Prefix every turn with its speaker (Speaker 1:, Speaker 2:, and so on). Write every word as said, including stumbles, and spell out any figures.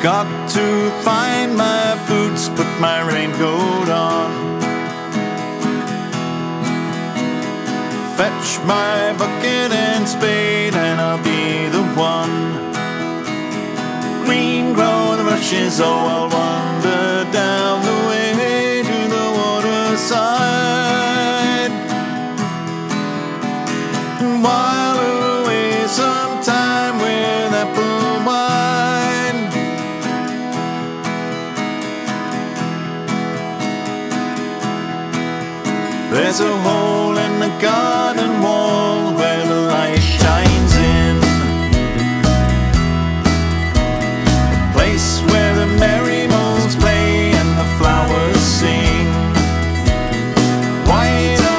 Speaker 1: Got to find my boots, put my raincoat on, fetch my bucket and spade, and I'll be the one. Green grow the rushes, oh, I'll wander down the way to the waterside, and while away some time with apple wine. There's a hole in the garden